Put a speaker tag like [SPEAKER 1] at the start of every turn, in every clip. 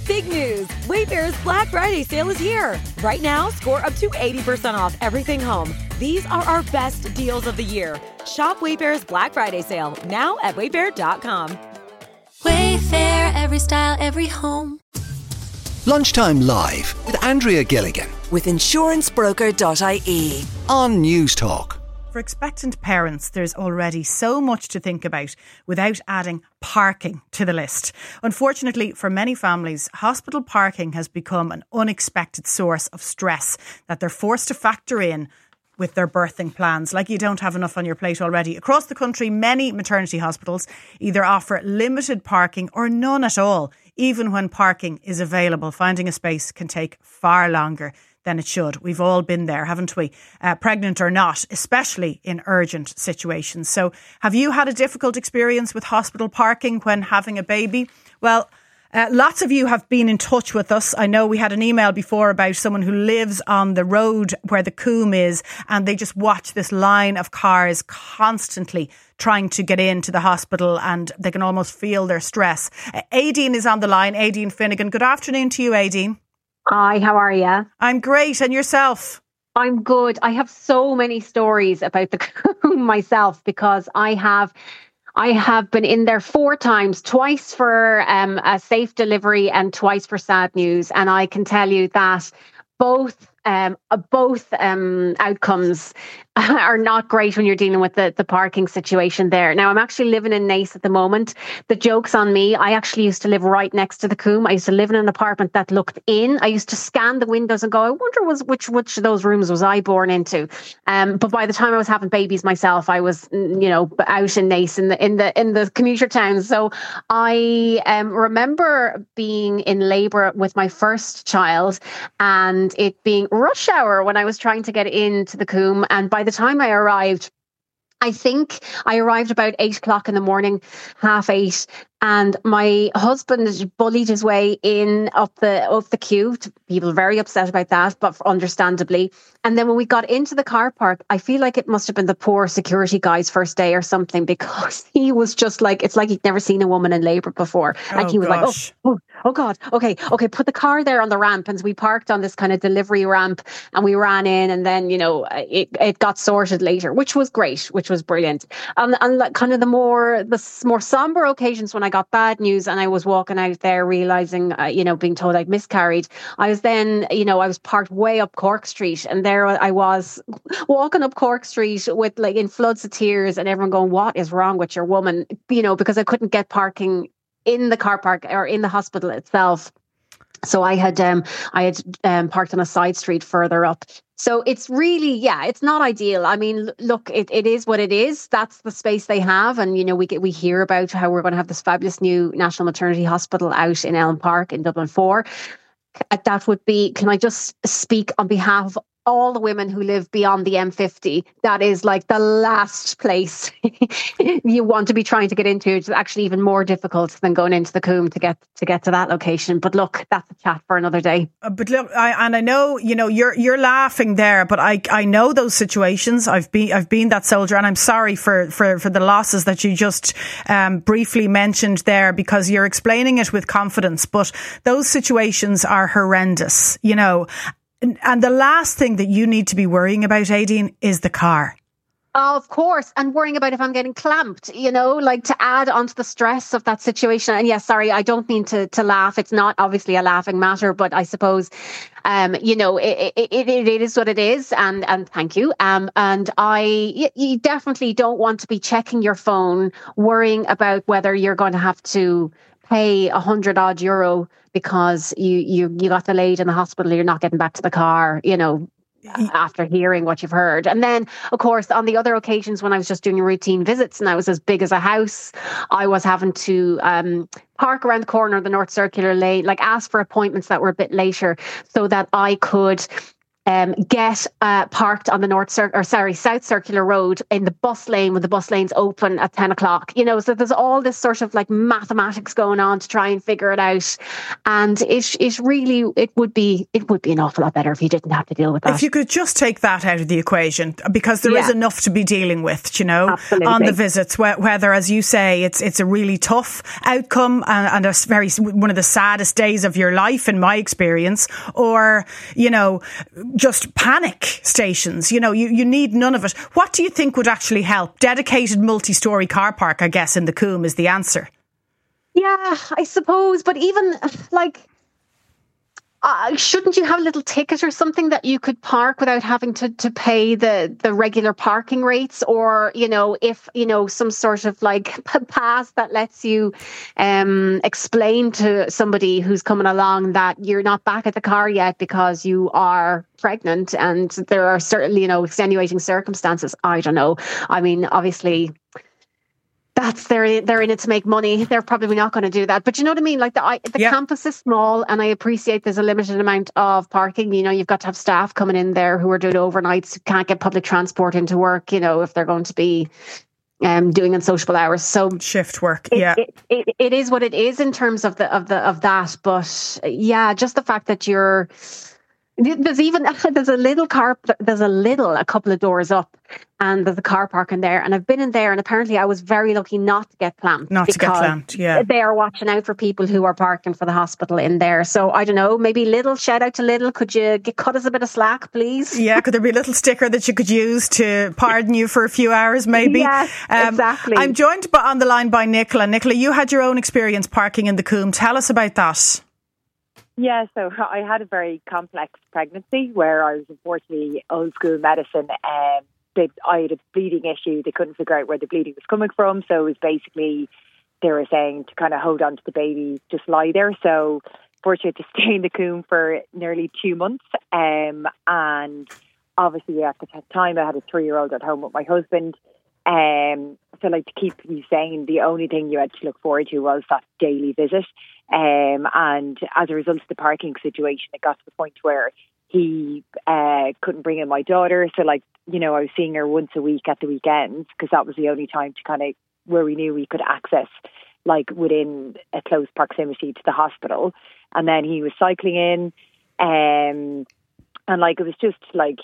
[SPEAKER 1] Big news! Wayfair's Black Friday sale is here. Right now, score up to 80% off everything home. These are our best deals of the year. Shop Wayfair's Black Friday sale now at wayfair.com.
[SPEAKER 2] Wayfair, every style, every home.
[SPEAKER 3] Lunchtime Live with Andrea Gilligan
[SPEAKER 4] with insurancebroker.ie
[SPEAKER 3] on News Talk.
[SPEAKER 5] For expectant parents, there's already so much to think about without adding parking to the list. Unfortunately, for many families, hospital parking has become an unexpected source of stress that they're forced to factor in with their birthing plans, like you don't have enough on your plate already. Across the country, many maternity hospitals either offer limited parking or none at all. Even when parking is available, finding a space can take far longer than it should. We've all been there, haven't we? Pregnant or not, especially in urgent situations. So have you had a difficult experience with hospital parking when having a baby? Well, lots of you have been in touch with us. I know we had an email before about someone who lives on the road where the Coombe is, and they just watch this line of cars constantly trying to get into the hospital, and they can almost feel their stress. Aideen is on the line, Aideen Finnegan. Good afternoon to you, Aideen.
[SPEAKER 6] Hi, how are you?
[SPEAKER 5] I'm great. And yourself?
[SPEAKER 6] I'm good. I have so many stories about the Coombe myself, because I have been in there 4 times, twice for a safe delivery and twice for sad news. And I can tell you that both outcomes are not great when you're dealing with the parking situation there. Now, I'm actually living in Naas at the moment. The joke's on me. I actually used to live right next to the Coombe. I used to live in an apartment that looked in. I used to scan the windows and go, I wonder which of those rooms was I born into? But by the time I was having babies myself, I was, out in Naas in the commuter towns. So I remember being in labour with my first child, and it being rush hour when I was trying to get into the Coombe. And by the time I arrived, I think I arrived about 8 o'clock in the morning, 8:30. And my husband bullied his way in up the queue. People very upset about that, but understandably. And then when we got into the car park, I feel like it must have been the poor security guy's first day or something, because he was just like, it's like he'd never seen a woman in labour before. And he was
[SPEAKER 5] gosh.
[SPEAKER 6] like, oh God, okay, put the car there on the ramp. And we parked on this kind of delivery ramp, and we ran in, and then, it got sorted later, which was great, which was brilliant. And like kind of the more somber occasions when I got bad news and I was walking out there realising, being told I'd miscarried. I was then, I was parked way up Cork Street, and there I was walking up Cork Street with like in floods of tears, and everyone going, what is wrong with your woman? Because I couldn't get parking in the car park or in the hospital itself. So I had parked on a side street further up. So it's really, it's not ideal. I mean, look, it is what it is. That's the space they have. And, we hear about how we're going to have this fabulous new National Maternity Hospital out in Elm Park in Dublin 4. That would be, can I just speak on behalf of all the women who live beyond the M50? That is like the last place you want to be trying to get into. It's actually even more difficult than going into the Coombe to get to that location. But look, that's a chat for another day.
[SPEAKER 5] But look, I know, you're laughing there, but I know those situations. I've been that soldier, and I'm sorry for the losses that you just briefly mentioned there, because you're explaining it with confidence. But those situations are horrendous, And the last thing that you need to be worrying about, Aideen, is the car.
[SPEAKER 6] Oh, of course. And worrying about if I'm getting clamped, like to add onto the stress of that situation. And yes, sorry, I don't mean to laugh. It's not obviously a laughing matter, but I suppose, it is what it is. And thank you. And you definitely don't want to be checking your phone, worrying about whether you're going to have to pay 100 odd euro because you got delayed in the hospital, you're not getting back to the car, after hearing what you've heard. And then, of course, on the other occasions when I was just doing routine visits and I was as big as a house, I was having to park around the corner of the North Circular Lane, like ask for appointments that were a bit later so that I could get parked on the South Circular Road in the bus lane when the bus lane's open at 10 o'clock. So there's all this sort of like mathematics going on to try and figure it out. And it would be an awful lot better if you didn't have to deal with that.
[SPEAKER 5] If you could just take that out of the equation, because there is enough to be dealing with,
[SPEAKER 6] Absolutely.
[SPEAKER 5] on the visits, whether, as you say, it's a really tough outcome and one of the saddest days of your life, in my experience, or, just panic stations. You need none of it. What do you think would actually help? Dedicated multi-storey car park, I guess, in the Coombe is the answer.
[SPEAKER 6] Yeah, I suppose. But even shouldn't you have a little ticket or something that you could park without having to pay the regular parking rates? Or, if, some sort of like pass that lets you explain to somebody who's coming along that you're not back at the car yet because you are pregnant and there are certainly, extenuating circumstances. I don't know. I mean, obviously, they're in it to make money. They're probably not going to do that. But you know what I mean? Like the campus is small, and I appreciate there's a limited amount of parking. You've got to have staff coming in there who are doing overnights, who can't get public transport into work, if they're going to be doing unsociable hours. So
[SPEAKER 5] shift work. Yeah.
[SPEAKER 6] It is what it is in terms of that. But yeah, just the fact that there's a couple of doors up, and there's a car parking there, and I've been in there, and apparently I was very lucky not to get clamped.
[SPEAKER 5] Yeah.
[SPEAKER 6] They are watching out for people who are parking for the hospital in there. So I don't know, maybe shout out to Lidl, could you cut us a bit of slack, please?
[SPEAKER 5] Yeah, could there be a little sticker that you could use to pardon you for a few hours, maybe?
[SPEAKER 6] Yes, exactly.
[SPEAKER 5] I'm joined on the line by Nicola. Nicola, you had your own experience parking in the Coombe. Tell us about that.
[SPEAKER 7] Yeah, so I had a very complex pregnancy where I was unfortunately old school medicine. I had a bleeding issue. They couldn't figure out where the bleeding was coming from. So it was basically, they were saying to kind of hold on to the baby, just lie there. So fortunate to stay in the Coombe for nearly 2 months. And obviously at the time I had a 3-year-old at home with my husband. So like, to keep you sane, the only thing you had to look forward to was that daily visit. And as a result of the parking situation, it got to the point where he couldn't bring in my daughter. So I was seeing her once a week at the weekends, because that was the only time to kind of where we knew we could access, like within a close proximity to the hospital. And then he was cycling in, and like, it was just like,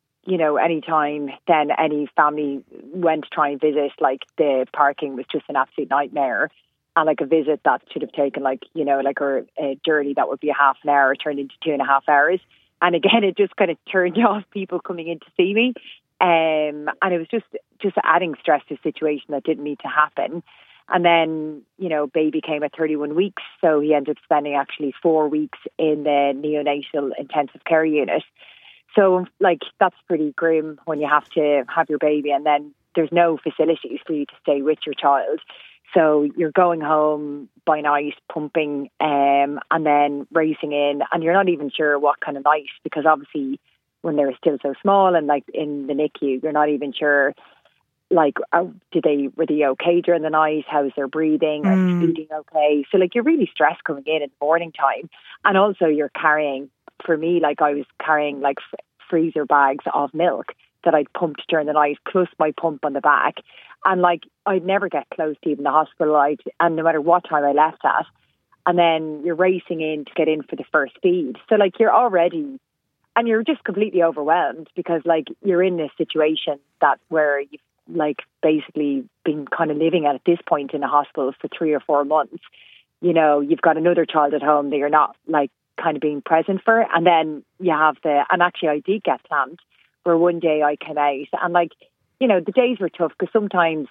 [SPEAKER 7] any time then any family went to try and visit, like the parking was just an absolute nightmare. And like a visit that should have taken a journey that would be a half an hour turned into 2.5 hours. And again, it just kind of turned off people coming in to see me. And it was just adding stress to a situation that didn't need to happen. And then, baby came at 31 weeks. So he ended up spending actually 4 weeks in the neonatal intensive care unit. So like, that's pretty grim when you have to have your baby and then there's no facilities for you to stay with your child. So you're going home by night, pumping, and then racing in, and you're not even sure what kind of night, because obviously when they're still so small and like in the NICU, you're not even sure, like, were they okay during the night? How's their breathing? Are they feeding okay? So like, you're really stressed coming in the morning time. And also you're carrying, for me, like I was carrying like freezer bags of milk that I'd pumped during the night, plus my pump on the back. And like, I'd never get close to even the hospital, and no matter what time I left at. And then you're racing in to get in for the first feed. So like, you're already, and you're just completely overwhelmed, because like, you're in this situation where you've like basically been kind of living at this point in a hospital for 3 or 4 months. You've got another child at home that you're not like kind of being present for. And then you have and actually I did get clamped, where one day I came out and like, the days were tough, because sometimes,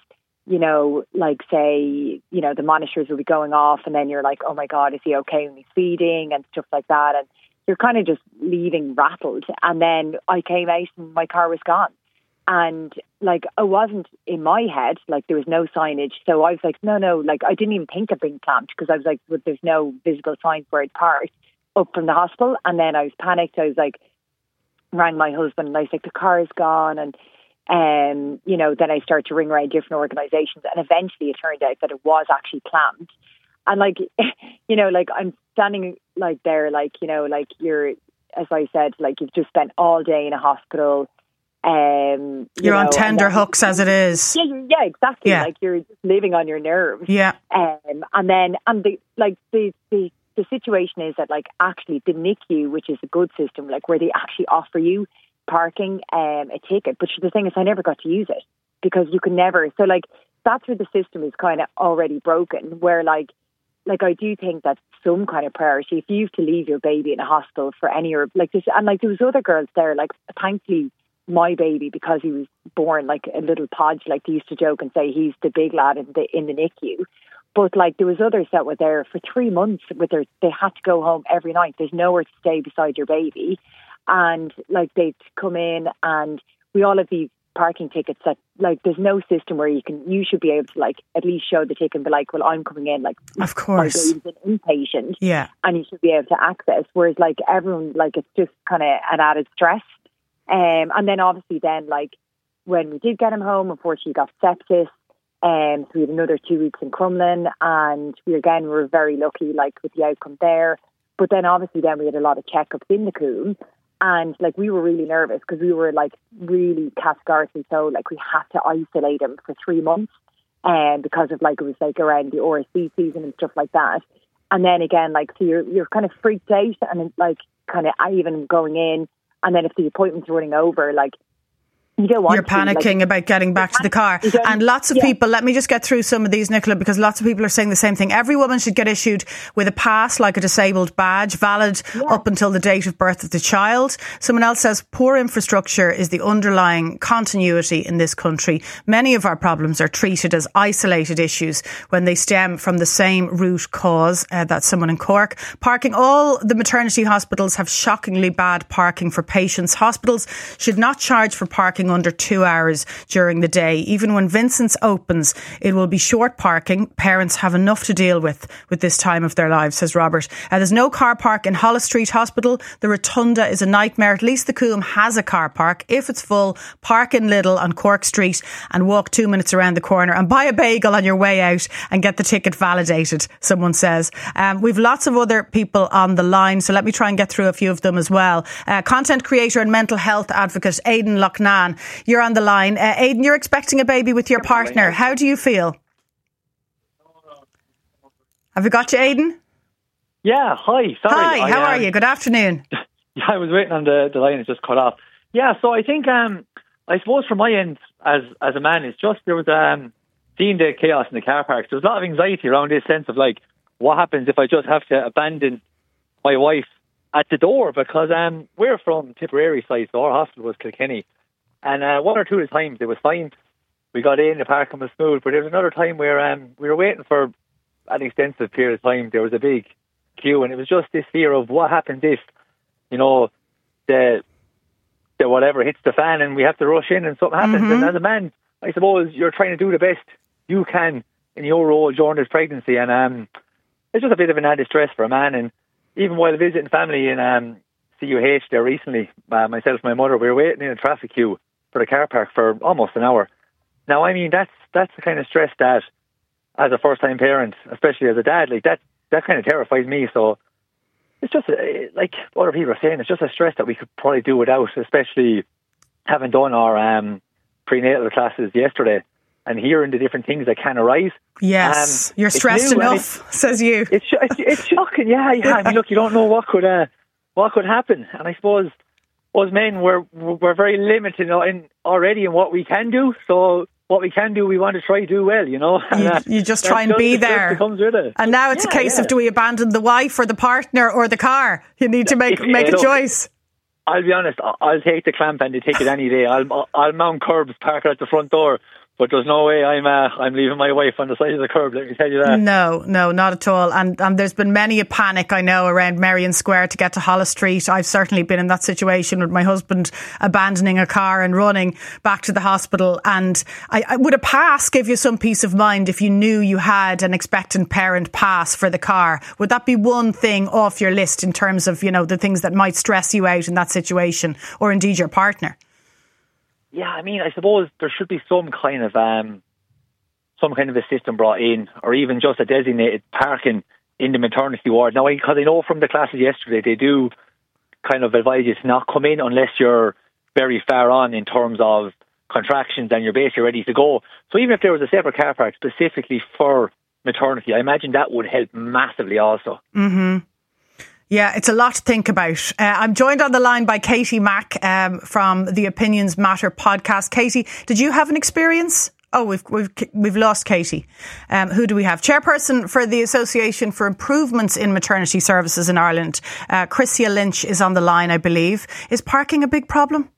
[SPEAKER 7] like say, the monitors will be going off and then you're like, oh my God, is he okay when he's feeding and stuff like that. And you're kind of just leaving rattled. And then I came out and my car was gone. And like, I wasn't in my head, like there was no signage. So I was like, no, like I didn't even think of being clamped, because I was like, well, there's no visible signs where I'd parked up from the hospital. And then I was panicked. I was like, rang my husband and I was like, the car is gone. And then I started to ring around different organisations, and eventually it turned out that it was actually clamped. And like, like I'm standing like there, like, like you're as I said, like you've just spent all day in a hospital.
[SPEAKER 5] You're on tender hooks as it is.
[SPEAKER 7] Yeah, exactly. Yeah. Like you're just living on your nerves.
[SPEAKER 5] Yeah.
[SPEAKER 7] And the situation is that like actually the NICU, which is a good system, like where they actually offer you parking, a ticket. But the thing is, I never got to use it because you can never. So like that's where the system is kind of already broken. Where like I do think that some kind of priority, if you have to leave your baby in a hospital for any or like this, and like there was other girls there, like thankfully my baby, because he was born like a little podge, like they used to joke and say he's the big lad in the NICU. But like there was others that were there for 3 months with their, they had to go home every night. There's nowhere to stay beside your baby. And like they'd come in and we all have these parking tickets that like there's no system where you should be able to like at least show the ticket and be like, well, I'm coming in, like
[SPEAKER 5] of course
[SPEAKER 7] my baby's an inpatient,
[SPEAKER 5] yeah,
[SPEAKER 7] and you should be able to access. Whereas like everyone, like it's just kind of an added stress. And then obviously then like when we did get him home, unfortunately he got sepsis. So we had another 2 weeks in Crumlin, and we were very lucky like with the outcome there. But then obviously then we had a lot of checkups in the Coombe, and like we were really nervous because we were like really categorically so like we had to isolate him for 3 months, and because of like it was like around the RSV season and stuff like that. And then again like so you're kind of freaked out, and like kind of even going in, and then if the appointment's running over, like you don't want
[SPEAKER 5] You're panicking about getting back to the car. And lots of people, let me just get through some of these, Nicola, because lots of people are saying the same thing. Every woman should get issued with a pass, like a disabled badge, valid up until the date of birth of the child. Someone else says poor infrastructure is the underlying continuity in this country. Many of our problems are treated as isolated issues when they stem from the same root cause. That's someone in Cork. Parking. All the maternity hospitals have shockingly bad parking for patients. Hospitals should not charge for parking under 2 hours during the day. Even when Vincent's opens, it will be short parking. Parents have enough to deal with this time of their lives, says Robert. There's no car park in Holles Street Hospital. The rotunda is a nightmare. At least the Coombe has a car park. If it's full, park in Lidl on Cork Street and walk 2 minutes around the corner and buy a bagel on your way out and get the ticket validated, someone says. We've lots of other people on the line, so let me try and get through a few of them as well. Content creator and mental health advocate Aidan Loughnane, you're on the line. Aidan, you're expecting a baby with your partner. How do you feel? Have we got you, Aidan?
[SPEAKER 8] Yeah, hi. Sorry.
[SPEAKER 5] Hi, how are you? Good afternoon.
[SPEAKER 8] Yeah, I was waiting on the line, it just cut off. Yeah, so I think, I suppose from my end as a man, it's just there was seeing the chaos in the car parks. There was a lot of anxiety around this sense of like, what happens if I just have to abandon my wife at the door? Because we're from Tipperary side, so our hospital was Kilkenny. And one or two of the times it was fine. We got in, the parking was smooth. But there was another time where we were waiting for an extensive period of time. There was a big queue, and it was just this fear of what happens if, you know, the whatever hits the fan and we have to rush in and something happens. Mm-hmm. And as a man, I suppose you're trying to do the best you can in your role during this pregnancy. And it's just a bit of an added stress for a man. And even while visiting family in CUH there recently, myself and my mother, we were waiting in a traffic queue for the car park for almost an hour. Now, I mean, that's the kind of stress that, as a first-time parent, especially as a dad, like that kind of terrifies me. So it's just, like other people are saying, it's just a stress that we could probably do without, especially having done our prenatal classes yesterday and hearing the different things that can arise.
[SPEAKER 5] Yes, you're stressed enough, says you.
[SPEAKER 8] It's shocking, yeah. I mean, look, you don't know what could happen. And I suppose us men, we're very limited already in what we can do. So what we can do, we want to try to do well, you know.
[SPEAKER 5] You just try and be there.
[SPEAKER 8] Comes with it.
[SPEAKER 5] And now it's a case of, do we abandon the wife or the partner or the car? You need to make a choice.
[SPEAKER 8] I'll be honest, I'll take the clamp and the ticket any day. I'll mount curbs, park at the front door. But there's no way I'm leaving my wife on the side of the curb, let me tell you that.
[SPEAKER 5] No, not at all. And there's been many a panic, I know, around Merrion Square to get to Holles Street. I've certainly been in that situation with my husband abandoning a car and running back to the hospital. And I would a pass give you some peace of mind if you knew you had an expectant parent pass for the car? Would that be one thing off your list in terms of, you know, the things that might stress you out in that situation, or indeed your partner?
[SPEAKER 8] Yeah, I mean, I suppose there should be some kind of a system brought in, or even just a designated parking in the maternity ward. Now, because I know from the classes yesterday, they do kind of advise you to not come in unless you're very far on in terms of contractions and you're basically ready to go. So even if there was a separate car park specifically for maternity, I imagine that would help massively also.
[SPEAKER 5] Mm-hmm. Yeah, it's a lot to think about. I'm joined on the line by Katie Mack from the Opinions Matter podcast. Katie, did you have an experience? Oh, we've lost Katie. Who do we have? Chairperson for the Association for Improvements in Maternity Services in Ireland, Chrissia Lynch, is on the line, I believe. Is parking a big problem?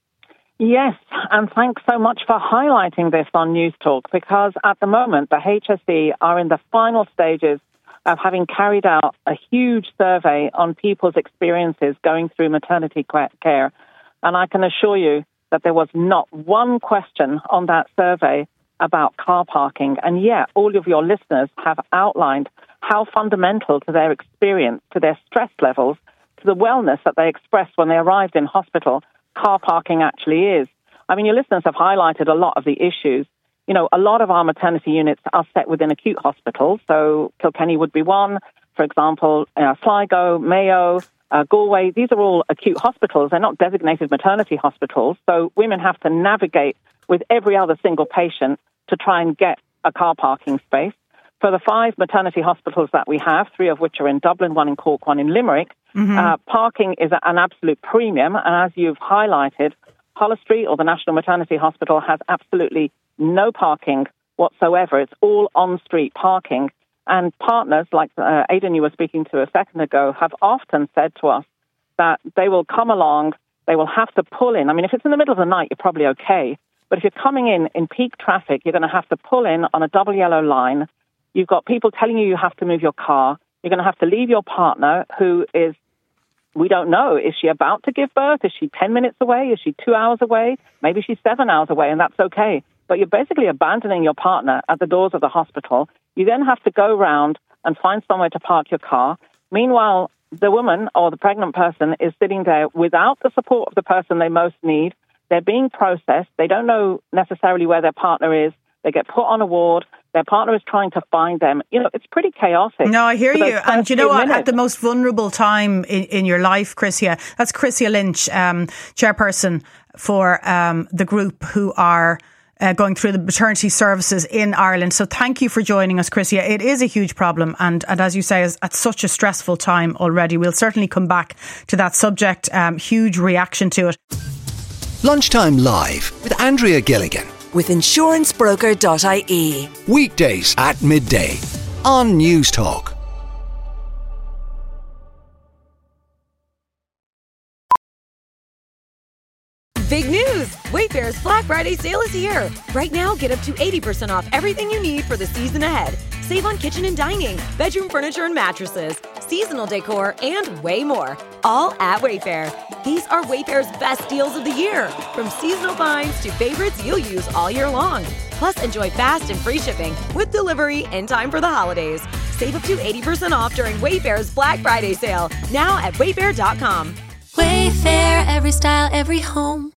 [SPEAKER 9] Yes, and thanks so much for highlighting this on News Talk, because at the moment the HSE are in the final stages of having carried out a huge survey on people's experiences going through maternity care. And I can assure you that there was not one question on that survey about car parking. And yet all of your listeners have outlined how fundamental to their experience, to their stress levels, to the wellness that they expressed when they arrived in hospital, car parking actually is. I mean, your listeners have highlighted a lot of the issues. You know, a lot of our maternity units are set within acute hospitals. So Kilkenny would be one, for example, Sligo, Mayo, Galway. These are all acute hospitals. They're not designated maternity hospitals. So women have to navigate with every other single patient to try and get a car parking space. For the 5 maternity hospitals that we have, 3 of which are in Dublin, 1 in Cork, 1 in Limerick, parking is an absolute premium. And as you've highlighted, Holles Street or the National Maternity Hospital has absolutely no parking whatsoever. It's all on-street parking. And partners, like Aidan you were speaking to a second ago, have often said to us that they will come along, they will have to pull in. I mean, if it's in the middle of the night, you're probably okay. But if you're coming in peak traffic, you're going to have to pull in on a double yellow line. You've got people telling you have to move your car. You're going to have to leave your partner, who is, we don't know, is she about to give birth? Is she 10 minutes away? Is she 2 hours away? Maybe she's 7 hours away, and that's okay. But you're basically abandoning your partner at the doors of the hospital. You then have to go round and find somewhere to park your car. Meanwhile, the woman or the pregnant person is sitting there without the support of the person they most need. They're being processed. They don't know necessarily where their partner is. They get put on a ward. Their partner is trying to find them. You know, it's pretty chaotic.
[SPEAKER 5] No, I hear you. And you know what? At the most vulnerable time in your life, Chrissia, that's Chrissia Lynch, chairperson for the group who are going through the maternity services in Ireland. So thank you for joining us, Chrissia. It is a huge problem. And as you say, at such a stressful time already. We'll certainly come back to that subject. Huge reaction to it.
[SPEAKER 3] Lunchtime Live with Andrea Gilligan.
[SPEAKER 4] With insurancebroker.ie.
[SPEAKER 3] Weekdays at midday on News Talk.
[SPEAKER 1] Big news! Wayfair's Black Friday sale is here. Right now, get up to 80% off everything you need for the season ahead. Save on kitchen and dining, bedroom furniture and mattresses, seasonal decor, and way more. All at Wayfair. These are Wayfair's best deals of the year. From seasonal finds to favorites you'll use all year long. Plus, enjoy fast and free shipping with delivery in time for the holidays. Save up to 80% off during Wayfair's Black Friday sale. Now at wayfair.com.
[SPEAKER 2] Wayfair, every style, every home.